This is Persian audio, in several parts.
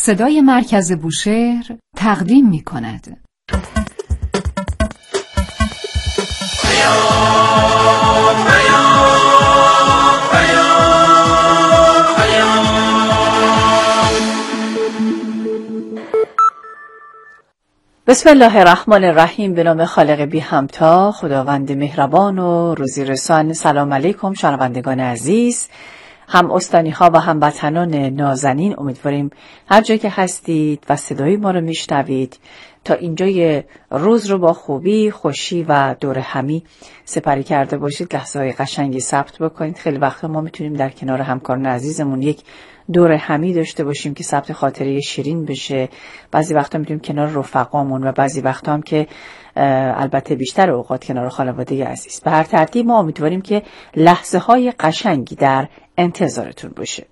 صدای مرکز بوشهر تقدیم می کند. بسم الله الرحمن الرحیم. به نام خالق بی همتا، خداوند مهربان و روزی رسان. سلام علیکم شنوندگان عزیز، هم استانی ها و هم وطنان نازنین. امیدواریم هر جایی که هستید و صدای ما رو میشنوید تا اینجای روز رو با خوبی، خوشی و دور همی سپری کرده باشید. لحظه های قشنگی ثبت بکنید. خیلی وقتا ما میتونیم در کنار همکاران عزیزمون یک دور همی داشته باشیم که ثبت خاطره شیرین بشه. بعضی وقتا میتونیم کنار رفقامون و بعضی وقتا هم که البته بیشتر اوقات کنار خانواده عزیز. به هر ترتیب ما امیدواریم که لحظه های قشنگی در انتظارتون باشه.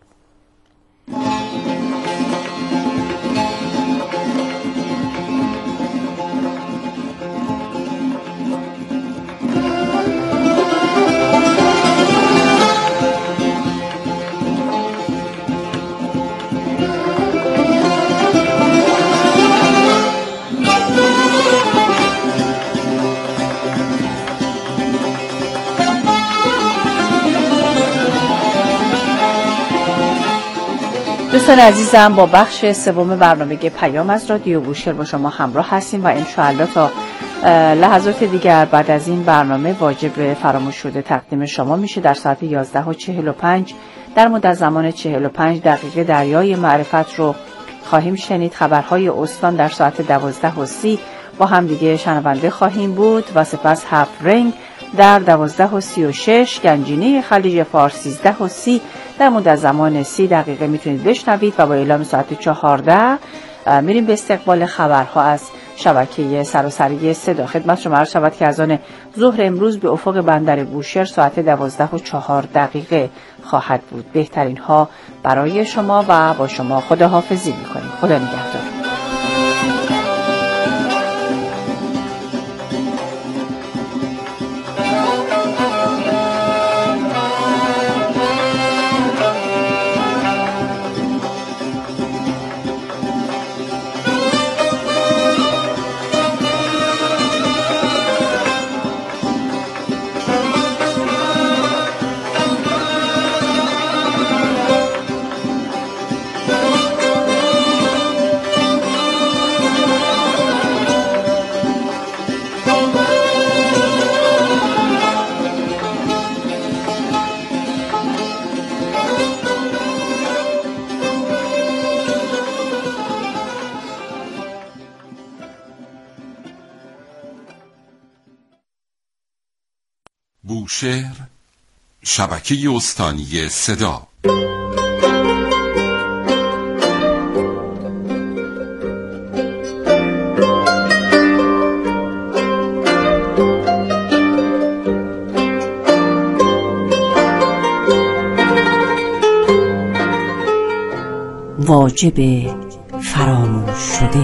دوستان عزیزم، با بخش سوم برنامه پیام از رادیو بوشهر با شما همراه هستیم و انشاءالله تا لحظات دیگر بعد از این برنامه واجب فراموش شده تقدیم شما میشه. در ساعت 11:45 در مدت زمان 45 دقیقه دریای معرفت رو خواهیم شنید. خبرهای استان در ساعت 12:30 با هم دیگه شنونده خواهیم بود و سپس هفت رنگ در 12:36 گنجینه خلیج فارس 13:30 در مدت زمان 30 دقیقه میتونید بشنوید و با اعلام ساعت 14 میریم به استقبال خبرها از شبکه سراسری صدا. خدمت شما عرض شود که از آن ظهر امروز به افق بندر بوشهر ساعت 12:04 خواهد بود. بهترین ها برای شما و با شما خداحافظی میکنیم. خدا نگهدار. بوشهر، شبکه استانی صدا. واجب فراموش شده.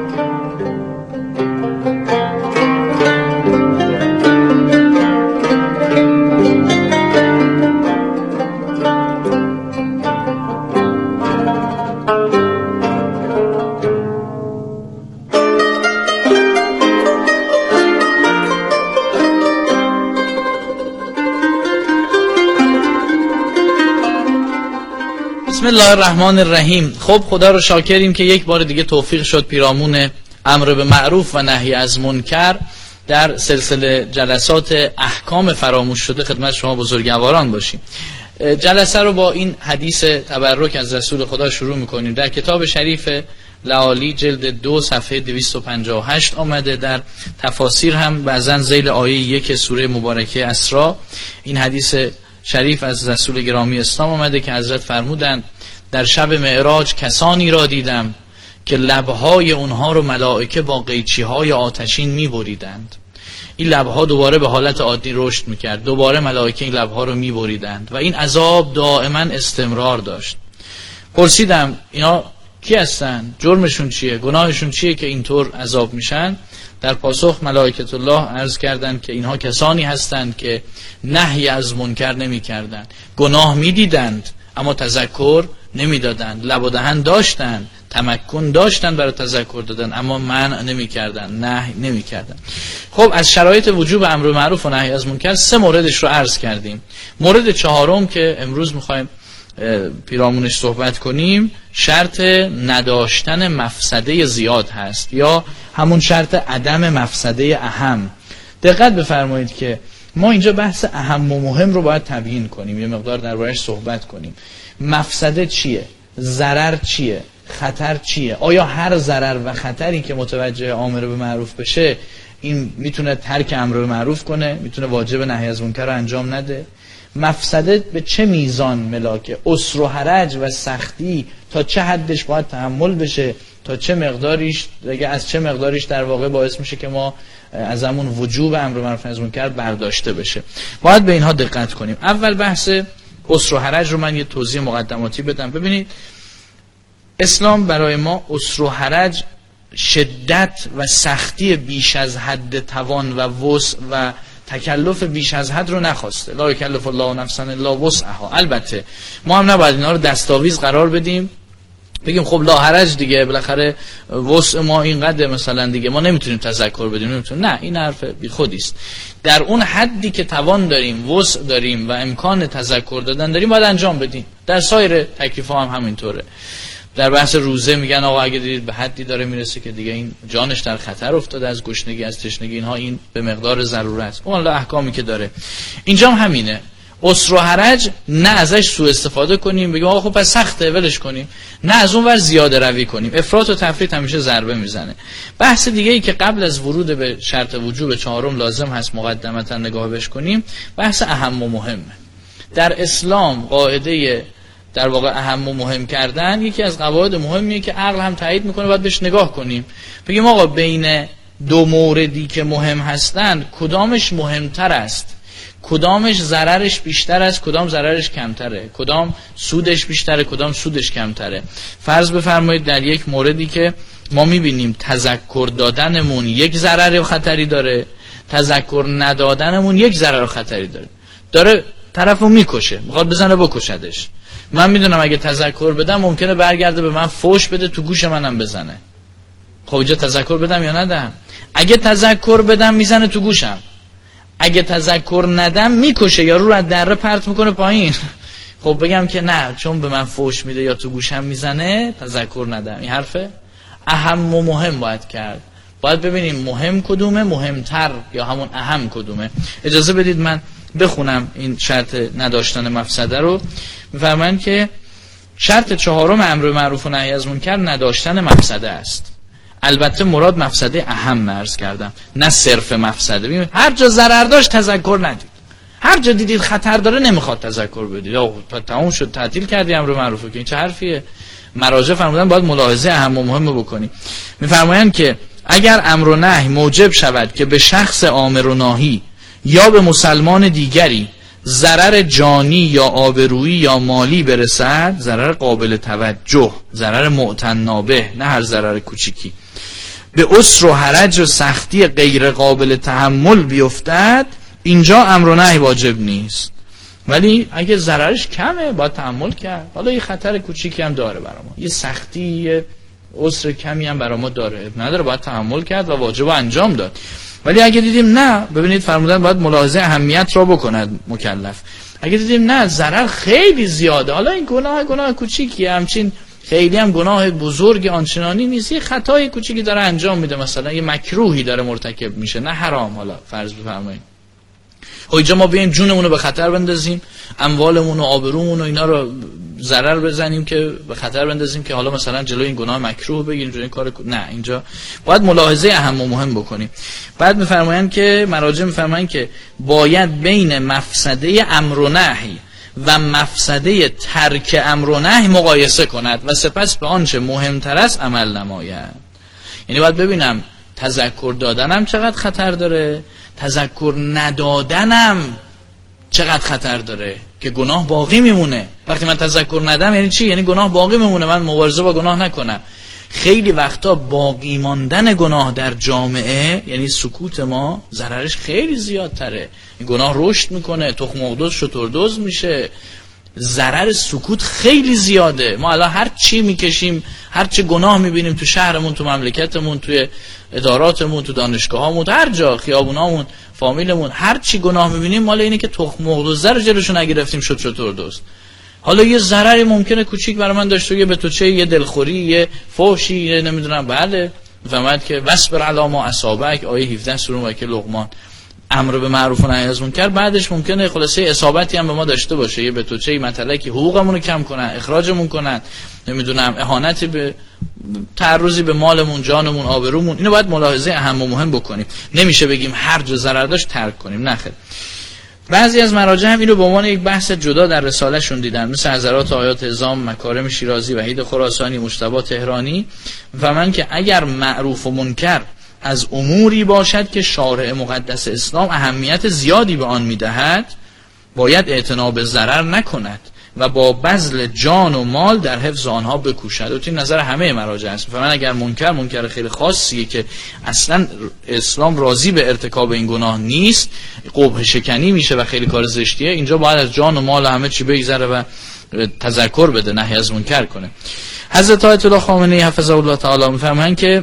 بسم الله الرحمن الرحیم. خب خدا رو شاکریم که یک بار دیگه توفیق شد پیرامون امر به معروف و نهی از منکر در سلسله جلسات احکام فراموش شده خدمت شما بزرگواران باشیم. جلسه رو با این حدیث تبرک از رسول خدا شروع میکنیم. در کتاب شریف لعالی جلد 2 صفحه 258 آمده. در تفاسیر هم بعضن ذیل آیه 1 سوره مبارکه اسراء این حدیث شریف از رسول گرامی اسلام آمده که حضرت فرمودند در شب معراج کسانی را دیدم که لبهای اونها رو ملائکه با قیچی‌های آتشین می‌بریدند. این لبها دوباره به حالت عادی رشد می‌کرد، دوباره ملائکه این لبها رو می‌بریدند و این عذاب دائما استمرار داشت. پرسیدم اینا کی هستن؟ جرمشون چیه؟ گناهشون چیه که اینطور عذاب میشن؟ در پاسخ ملائکت الله عرض کردند که اینها کسانی هستند که نهی از منکر نمی کردند، گناه می دیدند اما تذکر نمی دادند، لب و دهن داشتند تمکن داشتن برای تذکر دادن اما منع نمی‌کردن، نهی نمی‌کردن. خب از شرایط وجوب امر معروف و نهی از منکر 3 موردش رو عرض کردیم. مورد 4م که امروز می‌خوایم پیرامونش صحبت کنیم شرط نداشتن مفسده زیاد هست یا همون شرط عدم مفسده اهم. دقت بفرمایید که ما اینجا بحث اهم و مهم رو باید تبیین کنیم، یه مقدار دربارش صحبت کنیم. مفسده چیه؟ ضرر چیه؟ خطر چیه؟ آیا هر ضرر و خطری که متوجه امر به معروف بشه این میتونه ترک امر به معروف کنه، میتونه واجب نهی از منکر رو انجام نده؟ مفسده به چه میزان ملاکه؟ عسر و حرج و سختی تا چه حدش باید تحمل بشه، تا چه مقداریش دیگه از چه مقداریش در واقع باعث میشه که ما از همون وجوب امر به معروف و نهی از منکر برداشته بشه. باید به اینها دقت کنیم. اول بحث عسر و حرج رو من یه توضیح مقدماتی بدم. ببینید اسلام برای ما عسر و حرج، شدت و سختی بیش از حد توان و وسع و تکلف بیش از حد رو نخواسته. لا یکلف الله نفسا الا وسعها. البته ما هم نباید اینا رو دستاویز قرار بدیم بگیم خب لا حرج دیگه، بالاخره وسع ما اینقدر مثلا دیگه ما نمیتونیم تذکر بدیم، نمیتونیم. نه، این حرف بی خودی است. در اون حدی که توان داریم، وسع داریم و امکان تذکر دادن داریم باید انجام بدیم. در سایر تکلیف‌ها هم همینطوره. در بحث روزه میگن آقا اگه دیدید به حدی داره میرسه که دیگه این جانش در خطر افتاده از گشنگی، از تشنگی، اینها این به مقدار ضرورت، اون احکامی که داره. اینجا هم همینه. عسر و حرج نه ازش سوء استفاده کنیم بگیم آقا خب پس سخته ولش کنیم، نه از اون ور زیاده روی کنیم. افراط و تفریط همیشه ضربه میزنه. بحث دیگه ای که قبل از ورود به شرط وجوب 4م لازم هست مقدمتا نگاه بهش کنیم، بحث اهم و مهمه. در اسلام قاعده در واقع اهم و مهم کردن یکی از قواعد مهمیه که عقل هم تایید میکنه، باید بهش نگاه کنیم بگیم آقا بین 2 موردی که مهم هستن کدامش مهمتر است، کدامش ضررش بیشتر است، کدام ضررش کمتره، کدام سودش بیشتره، کدام سودش کمتره. فرض بفرمایید در یک موردی که ما میبینیم تذکر دادنمون یک ضرر و خطری داره، تذکر ندادنمون یک ضرر و خطری داره طرفو میکشه، میخواد بزنه بکشدش. من میدونم اگه تذکر بدم ممکنه برگرده به من فوش بده، تو گوش منم بزنه. خب اینجا تذکر بدم یا ندم؟ اگه تذکر بدم میزنه تو گوشم، اگه تذکر ندم میکشه یا رو از دره پرت میکنه پایین. خب بگم که نه چون به من فوش میده یا تو گوشم میزنه تذکر ندم. این حرفه اهم و مهم باید کرد. باید ببینیم مهم کدومه، مهمتر یا همون اهم کدومه. اجازه بدید من بخونم این شرط نداشتن مفسده رو. میفرمایند که شرط 4م امر معروف و نهی از منکر نداشتن مفسده است. البته مراد مفسده اهم عرض کردم، نه صرف مفسده. ببینید هر جا ضرر داشت تذکر ندید، هر جا دیدید خطر داره نمیخواد تذکر بدید. تموم شد، تعطیل کردی امر معروف. که این چه حرفیه؟ مراجع فرمودن باید ملاحظه اهم و مهم بکنی. میفرمایند که اگر امر و نهی موجب شود که به شخص امر و ناهی یا به مسلمان دیگری ضرر جانی یا آبرویی یا مالی برسد، ضرر قابل توجه، ضرر معتنا به، نه هر ضرر کوچیکی، به عسر و حرج و سختی غیر قابل تحمل بیفتد، اینجا امر و نهی واجب نیست. ولی اگه ضررش کمه باید تحمل کرد. حالا یه خطر کوچیکی هم داره برای ما، یه سختی، یه عسر کمی هم برای ما داره، نداره باید تحمل کرد و واجب انجام داد. ولی اگه دیدیم نه، ببینید فرمودن باید ملاحظه اهمیت را بکند مکلف. اگه دیدیم نه ضرر خیلی زیاده، حالا این گناه کوچیکیه، همچین خیلی هم گناه بزرگ آنچنانی نیست، یه خطای کوچیکی داره انجام میده، مثلا یه مکروهی داره مرتکب میشه، نه حرام. حالا فرض بفرمایید اینجا ما بیایم جونمون رو به خطر بندازیم، اموالمون و آبرومون و اینا رو ضرر بزنیم که به خطر بندازیم که حالا مثلا جلوی این گناه مکروه بگیریم، جلوی این کار نه. اینجا باید ملاحظه اهم و مهم بکنیم. بعد میفرمایند که مراجع میفرمایند که باید بین مفسده امر و نهی و مفسده ترک امر و نهی مقایسه کند و سپس به آنچه مهمتر است عمل نماید. یعنی باید ببینم تذکر دادنم چقدر خطر داره، تذکر ندادنم چقدر خطر داره که گناه باقی میمونه. وقتی من تذکر ندم یعنی چی؟ یعنی گناه باقی میمونه، من مبارزه با گناه نکنم. خیلی وقتا باقی ماندن گناه در جامعه یعنی سکوت ما، ضررش خیلی زیادتره. این گناه رشد میکنه، تخم مرغ شتردوز میشه، ضرر سکوت خیلی زیاده. ما الان هر چی میکشیم، هر چی گناه میبینیم تو شهرمون، تو مملکتمون، توی اداراتمون، تو دانشگاهامون، هر جا، خیابونامون، فامیلمون، هر چی گناه میبینیم مال اینه که تخم مرغ و زر جلوشو نگرفتیم شد چطور دوست. حالا یه ضرری ممکنه کوچیک برای من داشته، یه به تو چه، یه دلخوری، یه فوشی، یه نمیدونم، بله فهمید که وصبر علی ما اصابک، آیه 17 سوره مکه لقمان، امر به معروف و نهی از منکر، بعدش ممکنه خلاصه اصابتی هم به ما داشته باشه، یه به تو چه مثلا که حقوقمون رو کم کنن، اخراجمون کنن، نمیدونم اهانتی به تعرضی به مالمون، جانمون، آبرومون. اینو باید ملاحظه اهم و مهم بکنیم. نمیشه بگیم هر جا ضرر داشت ترک کنیم، نه خیر. بعضی از مراجع هم اینو به عنوان یک بحث جدا در رساله‌شون دیدن، مثل حضرات آیات عظام، مکارم شیرازی، وحید خراسانی، مجتبی تهرانی، و من که اگر معروف و منکر از اموری باشد که شارع مقدس اسلام اهمیت زیادی به آن میدهد، باید اعتنا به ضرر نکند و با بذل جان و مال در حفظ آنها بکوشد. و این نظر همه مراجع است. من اگر منکر خیلی خاصیه که اصلا اسلام راضی به ارتکاب این گناه نیست، قبح شکنی میشه و خیلی کار زشتیه، اینجا باید از جان و مال و همه چی بگذره و تذکر بده، نهی از منکر کنه. حضرت آیت الله خامنه‌ای حفظه الله تعالی میفرمایند که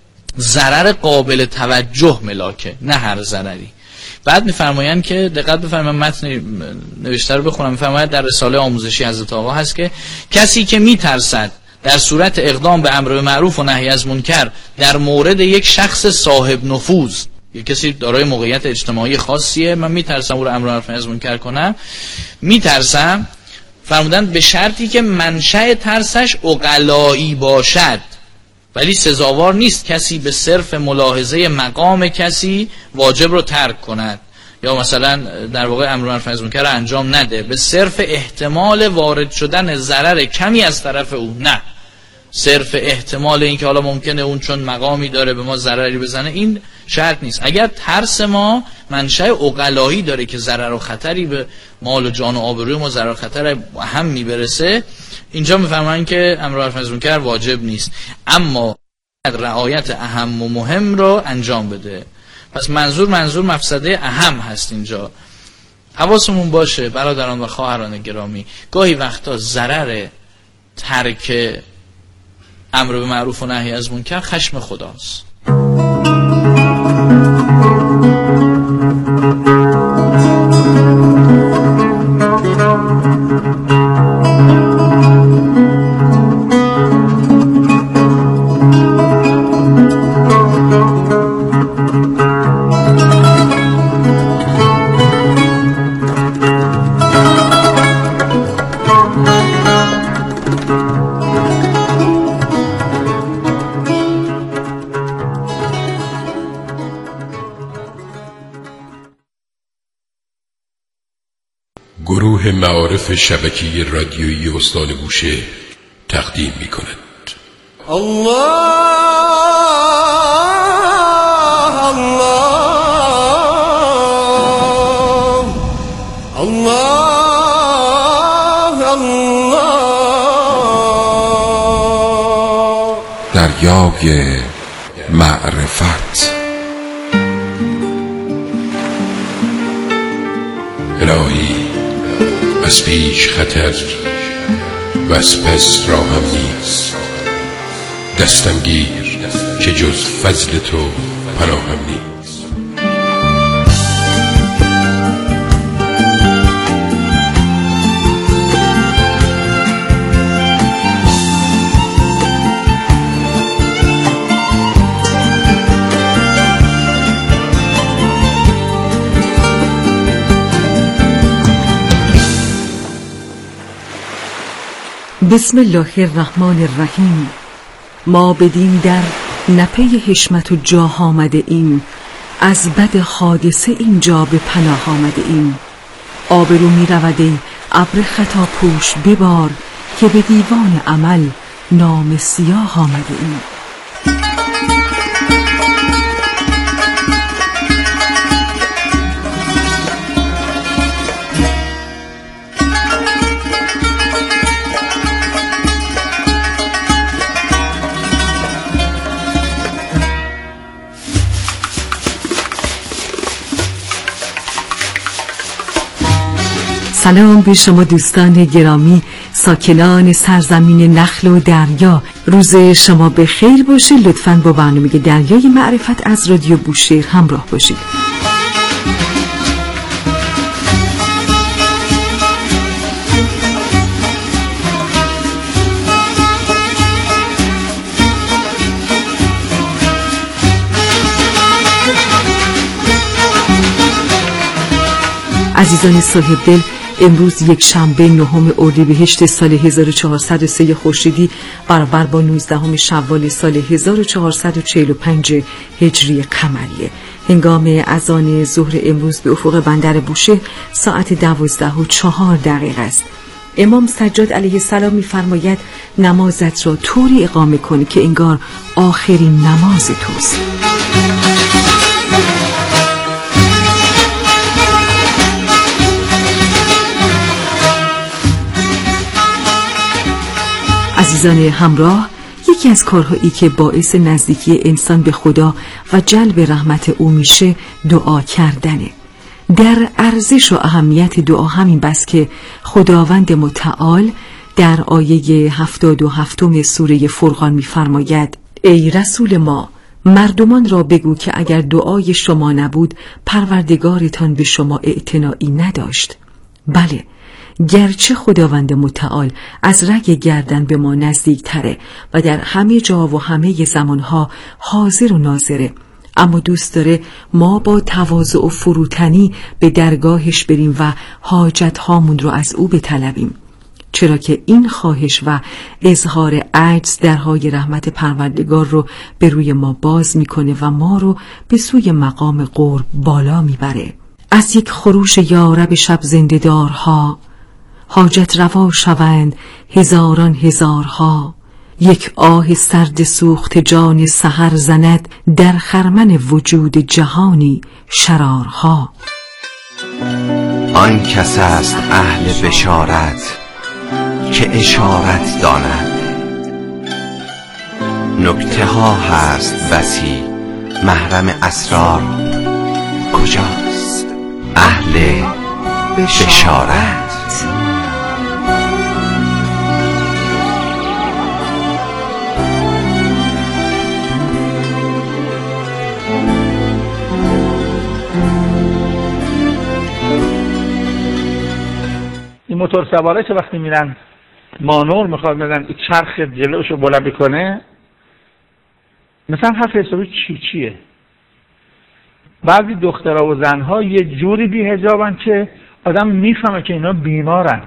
ضرر قابل توجه ملاکه، نه هر ضرری. بعد میفرمایند که دقت بفرمایید، متن نوشته رو بخونم. میفرمایند در رساله آموزشی حضرت آقا هست که کسی که میترسد در صورت اقدام به امر به معروف و نهی از منکر در مورد یک شخص صاحب نفوذ، یک کسی دارای موقعیت اجتماعی خاصیه، من میترسم او رو امر به معروف و نهی از منکر کنم، میترسم، فرمودند به شرطی که منشأ ترسش عقلایی باشد، ولی سزاوار نیست کسی به صرف ملاحظه مقام کسی واجب رو ترک کند، یا مثلا در واقع امر معروف و نهی از منکر انجام نده به صرف احتمال وارد شدن ضرر کمی از طرف او، نه صرف احتمال این که حالا ممکنه اون چون مقامی داره به ما ضرری بزنه، این شرط نیست. اگر ترس ما منشأ عقلایی داره که ضرر و خطری به مال و جان و آبروی ما، ضرر و خطر هم میبرسه، اینجا میفرمایند که امر معروف و نهی از منکر واجب نیست، اما رعایت اهم و مهم رو انجام بده. پس منظور مفسده اهم هست اینجا. حواسمون باشه برادران و خواهران گرامی، گاهی وقتا ضرر ترک امر به معروف و نهی از منکر خشم خداست. گروه معارف شبکه‌ای رادیویی استان بوشهر تقدیم می‌کند. الله الله الله الله. دریای معرفت. الهی از پیش خطر و از پس راهم نیست، دستم گیر که جز فضل تو پناهم نیست. بسم الله الرحمن الرحیم. ما بدین در نپی حشمت و جاه آمده ایم، از بد حادثه اینجا به پناه آمده ایم. آبرو می رود ای ابر خطا پوش ببار، که به دیوان عمل نام سیاه آمده ایم. سلام به شما دوستان گرامی ساکنان سرزمین نخل و دریا. روز شما به خیر باشه. لطفاً با برنامه دریای معرفت از رادیو بوشهر همراه باشید. عزیزان صاحب دل، امروز یک شنبه 9 اردیبهشت سال 1403 خورشیدی برابر با 19 شوال سال 1445 هجری قمریه. هنگام اذان ظهر امروز به افق بندر بوشهر ساعت 12:04 است. امام سجاد علیه السلام می‌فرماید نمازت را طوری اقامه کن که انگار آخرین نماز توست. عزیزان همراه، یکی از کارهایی که باعث نزدیکی انسان به خدا و جلب رحمت او میشه دعا کردنه. در ارزش و اهمیت دعا همین بس که خداوند متعال در آیه 77 سوره فرقان میفرماید ای رسول ما، مردمان را بگو که اگر دعای شما نبود پروردگارتان به شما اعتنایی نداشت. بله، گرچه خداوند متعال از رگ گردن به ما نزدیک تره و در همه جا و همه زمانها حاضر و ناظره، اما دوست داره ما با تواضع و فروتنی به درگاهش بریم و حاجت هامون رو از او بطلبیم، چرا که این خواهش و اظهار عجز درهای رحمت پروردگار رو به روی ما باز میکنه و ما رو به سوی مقام قرب بالا میبره. از یک خروش یارب شب زنده دارها، حاجت روا شوند هزاران هزارها. یک آه سرد سوخت جان سحر زند در خرمن وجود جهانی شرارها. آن کس است اهل بشارت که اشارت داند، نکته ها هست بسی محرم اسرار کجاست؟ اهل بشارت. این موتور سواره که وقتی میرن مانور میخواد بدن این چرخ جلوشو بلند بکنه، مثلا حرف حسابی چیه؟ بعضی دخترها و زنها یه جوری بی‌حجابن که آدم میفهمه که اینا بیمارن.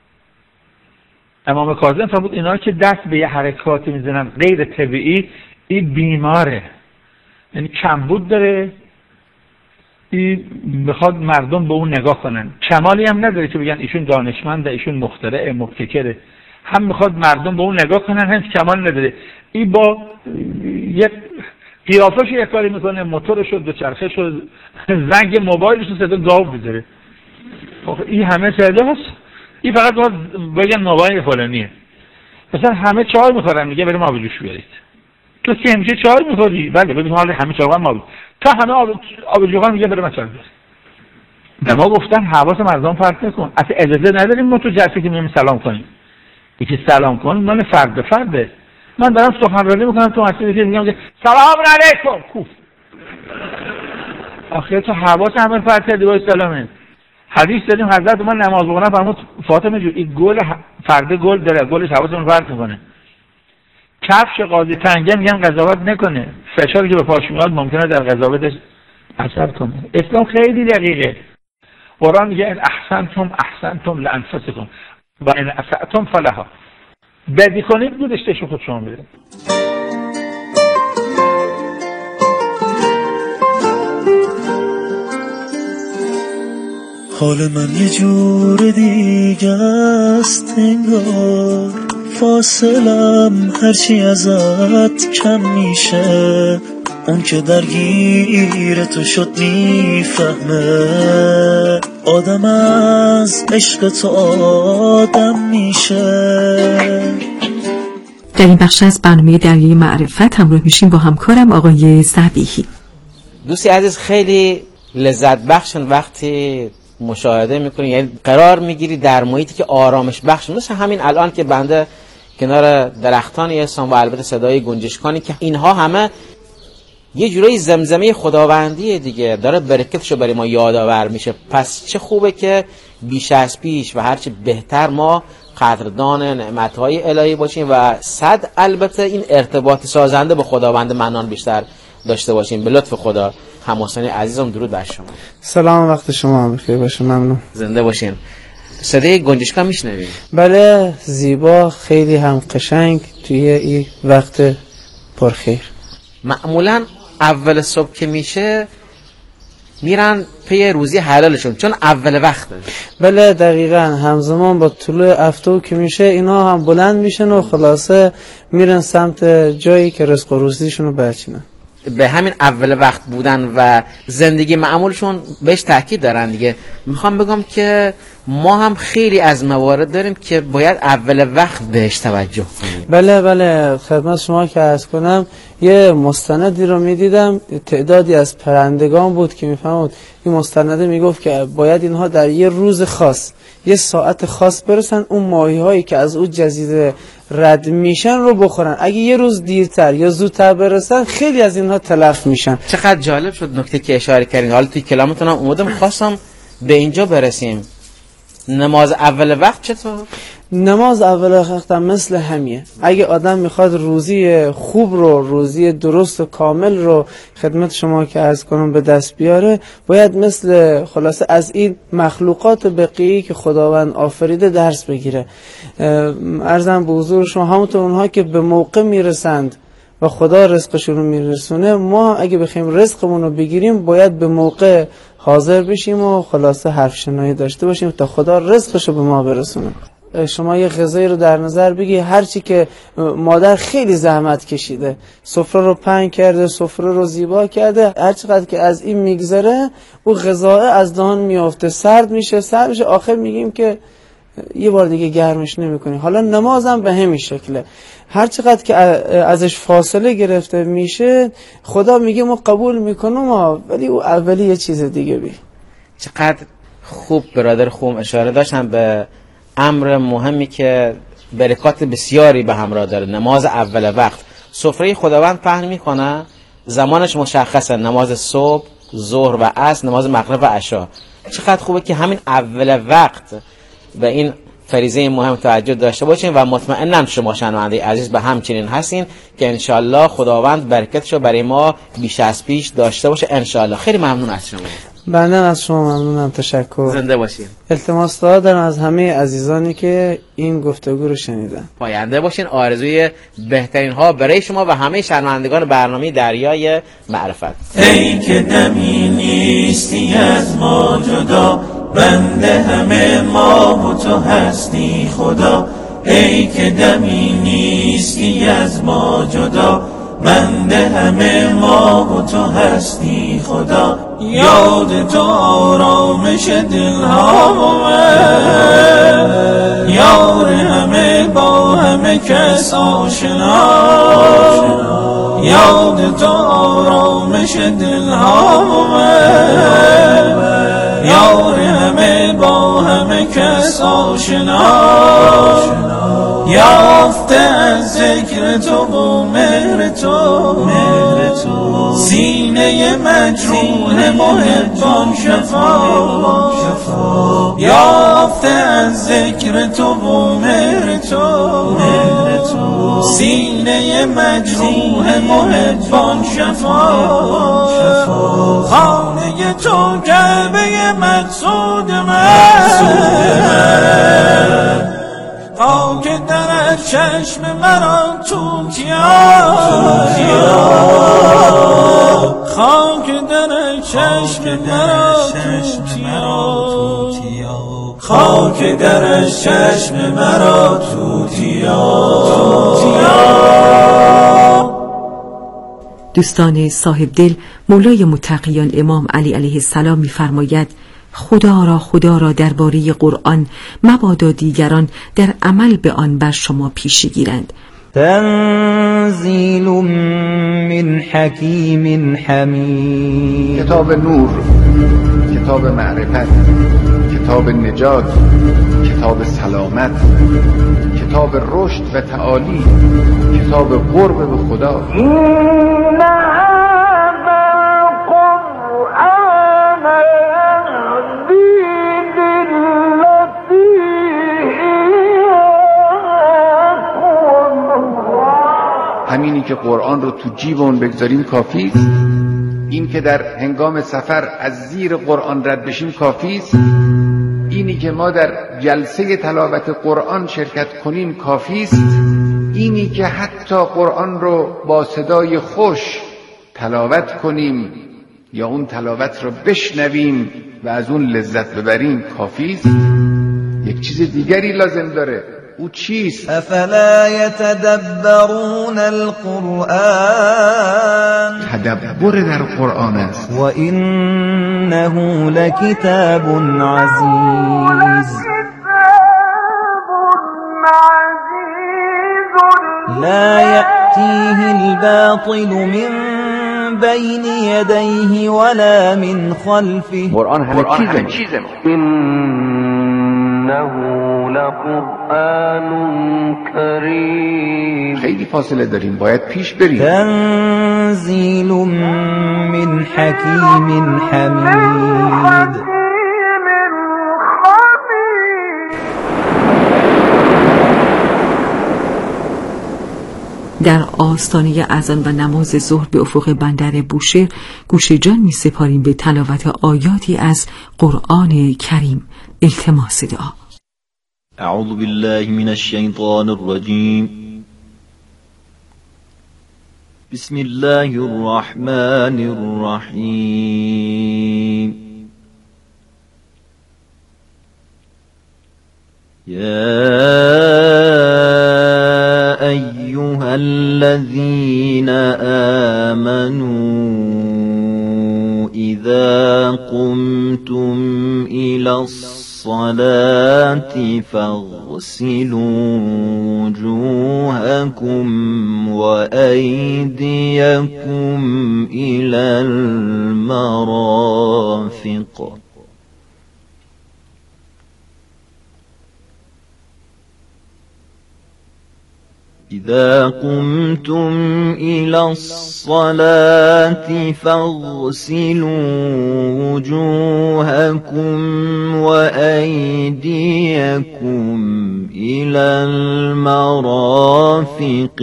امام کاظم فرمود اینا که دست به یه حرکاتی میزنن غیر طبیعی، این بیماره، یعنی کمبود داره، این بخواد مردم به اون نگاه کنن. کمالی هم نداره که بگن ایشون دانشمنده، ایشون مخترع، مبتکره، هم میخواد مردم به اون نگاه کنن، هم کمال نداره. این با یک قیافش یک کاری میکنه، موتورشو، دوچرخه شد، زنگ موبایلش رو صدا گاو بذاره. این همه صدا هست، این فقط باید بگن موبایل فلانیه. مثلا همه چای میخورن، میگه بریم آب جوش بیارید. تو که همیشه چای میخوری؟ بله، ببین حال همه چای ما تا همه آب جوش میگه بریم چای بیارید. ما گفتن حواس مردم فرق نکن، اصلا اجازه نداریم ما تو جلسه که میگیم سلام کنیم. یکی سلام کن من فرد به فرده. من دارم سخنرانی میکنم تو مسجد که میگم سلام علیکم کوف. آخه تو حواس همه فرد کردی با سلامه. حدیث داریم حضرت ما نماز بخونن فرمود فاطمه جون این گل فرد گل داره، گلش حواسمون فرق میکنه. کفش قاضی تنگه میگن قضاوت نکنه، فشاری که به پاش میاد ممکنه در قضاوتش اثر کنه. اسلام خیلی دقیقه. قرآن میگه ان احسنتم لانفسکم و ان اسأتم فلها. بدی کنید گذشتهشو خود شما بده. حال من یه جور دیگه است انگار، فاصلم هرچی ازت کم میشه، اون که درگیر تو شد میفهمه آدم از عشق تو آدم میشه. در این بخش از برنامه دریای معرفت همراه میشیم با همکارم آقای ذبیحی. دوستی عزیز، خیلی لذت بخشن وقتی مشاهده میکنی، یعنی قرار میگیری در محیطی که آرامش بخش، مثل همین الان که بنده کنار درختانی هستم و البته صدای گنجشکانی که اینها همه یه جورایی زمزمه خداوندیه دیگه، داره برکتشو برای ما یادآور میشه. پس چه خوبه که بیش از پیش و هرچی بهتر ما قدردان نعمتهای الهی باشیم و صد البته این ارتباط سازنده با خداوند منان بیشتر داشته باشیم. به لطف خدا. حسین عزیزم درود بر شما. سلام، وقت شما بخیر باشه. ممنون. زنده باشین. صدای گنجشکا میشنوید؟ بله، زیبا، خیلی هم قشنگ توی این وقت پرخیر. معمولا اول صبح که میشه میرن پی روزی حلالشون چون اول وقته. بله دقیقاً، همزمان با طلوع افطار که میشه اینا هم بلند میشن و خلاصه میرن سمت جایی که رزق و روزیشون رو برچینن. به همین اول وقت بودن و زندگی معمولشون بهش تاکید دارن دیگه. میخوام بگم که ما هم خیلی از موارد داریم که باید اول وقت بهش توجه کنیم. بله خدمت شما که عرض کنم، یه مستندی رو میدیدم، تعدادی از پرندگان بود که میفهمود این مستنده میگفت که باید اینها در یه روز خاص یه ساعت خاص برسن اون ماهی هایی که از اون جزیره رد میشن رو بخورن. اگه یه روز دیرتر یا زودتر برسن خیلی از اینها تلف میشن. چقدر جالب شد نکته که اشاره کردین. حالا توی کلامتون هم اومدم خواستم به اینجا برسیم. نماز اول وقت چطور؟ نماز اول وقت هم مثل همیه. اگه آدم میخواد روزی خوب رو، روزی درست و کامل رو خدمت شما که عرض کنم به دست بیاره، باید مثل خلاصه از این مخلوقات بقیه‌ای که خداوند آفریده درس بگیره. عرضم به حضور شما همونطور اونها که به موقع میرسند و خدا رزقشون رو میرسونه، ما اگه بخوایم رزقمون رو بگیریم باید به موقع حاضر بشیم و خلاصه حرف شنایی داشته باشیم تا خدا رزقش رو به ما برسونه. شما یه غذایی رو در نظر بگی، هرچی که مادر خیلی زحمت کشیده، سفره رو پهن کرده، سفره رو زیبا کرده، هر چقدر که از این میگذره او غذا از دهان میافته، سرد میشه، آخر میگیم که یه بار دیگه گرمش نمیکنی. حالا نمازم به همین شکله، هر چقدر که ازش فاصله گرفته میشه خدا میگه ما قبول میکنم، ولی او اولی یه چیز دیگه بی. چقدر خوب برادر خوم اشاره داشتن به امر مهمی که برکات بسیاری به همراه داره. نماز اول وقت. سفره خداوند پهن میکنه، زمانش مشخصه، نماز صبح، ظهر و عصر، نماز مغرب و عشا. چقدر خوبه که همین اول وقت به این فریضه مهم توجه داشته باشین و مطمئنم شما شنونده عزیز به همچنین هستین که انشالله خداوند برکتشو برای ما بیش از پیش داشته باشه انشالله. خیلی ممنون از شما. بنده از شما ممنونم، تشکر. زنده باشین. التماس دارم از همه عزیزانی که این گفتگو رو شنیدن. پاینده باشین. آرزوی بهترین ها برای شما و همه شنوندگان برنامه دریای معرفت. ای که دمی نیستی از ما جدا، بنده همه ما و تو هستی خدا. ای که دمی نیستی از ما جدا، بنده همه ما و تو هستی خدا. یاد تو آرامش دلها بود، یار همه با همه کس آشنا. یاد تو آرامش دلها بود، یار همه با همه کس آشنا. یافته از ذکر تو و مهر تو، سینه مجروح محبان شفا. یافته از ذکر تو و مهر تو، سینه مجروح محبان شفا. خانه تو کعبه مقصود من، خاک در چشم مرا توتیا. خاک در چشم مرا توتیا، خاک در چشم مرا توتیا. دوستان صاحب دل، مولای متقیان امام علی علیه السلام می‌فرماید خدا را درباره قرآن مبادا دیگران در عمل به آن بر شما پیشی گیرند. تنزیل من حکیم حمید. کتاب نور کتاب معرفت، کتاب نجات، کتاب سلامت، کتاب رشد و تعالی، کتاب قرب به خدا. همینی که قرآن رو تو جیبمون بگذاریم کافیست. این که در هنگام سفر از زیر قرآن رد بشیم کافیست. اینی که ما در جلسه تلاوت قرآن شرکت کنیم کافیست. اینی که حتی قرآن رو با صدای خوش تلاوت کنیم یا اون تلاوت رو بشنویم و از اون لذت ببریم کافیست. یک چیز دیگری لازم داره. او چیست؟ افلا یتدبرون القرآن، تدبر در قرآن است. و انه لکتاب عزیز لا یأتیه الباطل من بین یدیه ولا من خلفه. قرآن همه چیزه. إنه لقرآن کریم. خیلی فاصله داریم، باید پیش بریم. تنزیل من حکیم حمید. در آستانه اذان و نماز ظهر به افق بندر بوشهر گوش جان می سپاریم به تلاوت آیاتی از قرآن کریم. التماس دعا. اعوذ بالله من الشیطان الرجیم. بسم الله الرحمن الرحیم. یا أيها الذين آمنوا إذا قمتم إلى الصلاة فاغسلوا وجوهكم وأيديكم إلى المرافق. إذا قمتم إلى الصلاة فاغسلوا وجوهكم وأيديكم إلى المرافق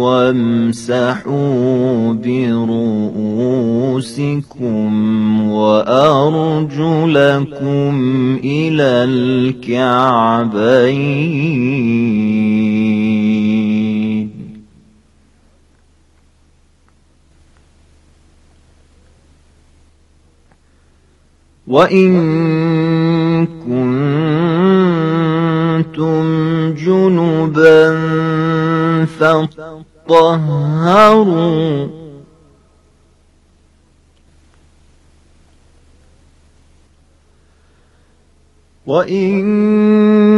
وامسحوا برؤوسكم وأرجلكم إلى الكعبين. وإن كنتم جنبا فاطهروا وإن